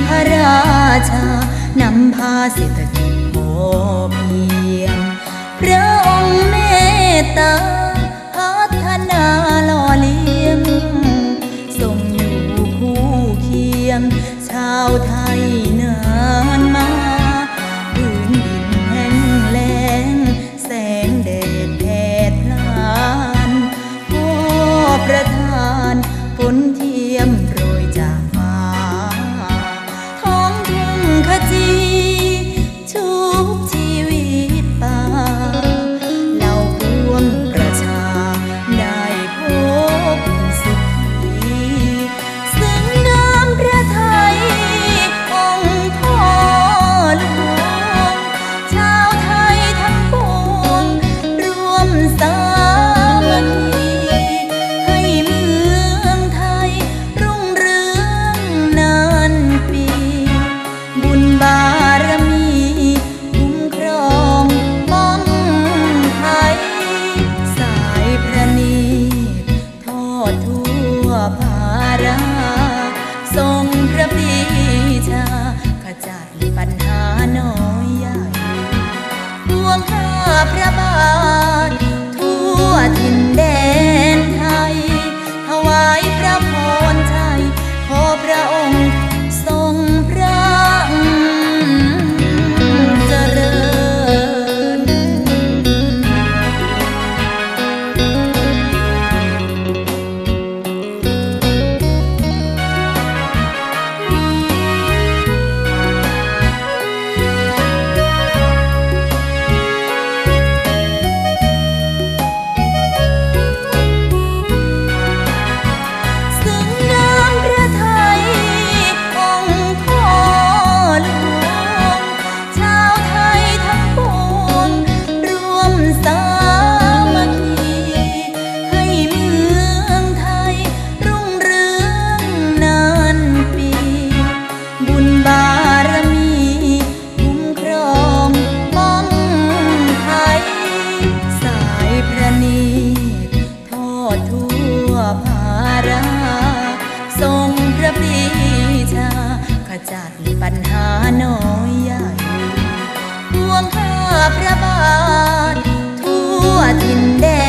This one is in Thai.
ระราชานำพาเศรษฐกิจพอเพียงพระองค์เมตตาพัฒนาหล่อเลี้ยงทรงอยู่คู่เคียงชาวไทยนานมาพื้นดินแห้งแล้งแสงแดดแผดพล่านพ่อประทานฝนเทียมโรยจากฟ้าท้องทุ่งขจีชุบชีวิตป่าเหล่าพวงประชาได้พบสุขีซึ่งน้ำพระทัยองค์พ่อหลวงชาวไทยทั้งปวงรวมสามัคคีให้เมืองไทยรุ่งเรืองนานปีบุญบารมีคุ้มครองป้องไทยสายพระเนตรทอดทั่วภาราทรงพระปรีชาขจัดปัญหาน้อยใหญ่ปวงข้าพระบาททั่วถิ่นแดนไทยถวายพระพรชัยขอพระองค์ทรงพระเจริญ ซึ่งน้ำพระทัยองค์พ่อหลวงชาวไทยทั้งปวงรวมสามัคคีให้เมืองไทยรุ่งเรืองนานปีบุญบารมีคุ้มครองป้องไทยสายพระเนตรทอดทั่วภาราทรงพระปรีชาขจัดปัญหาน้อยใหญ่ปวงข้าพระบาททั่วถิ่นแด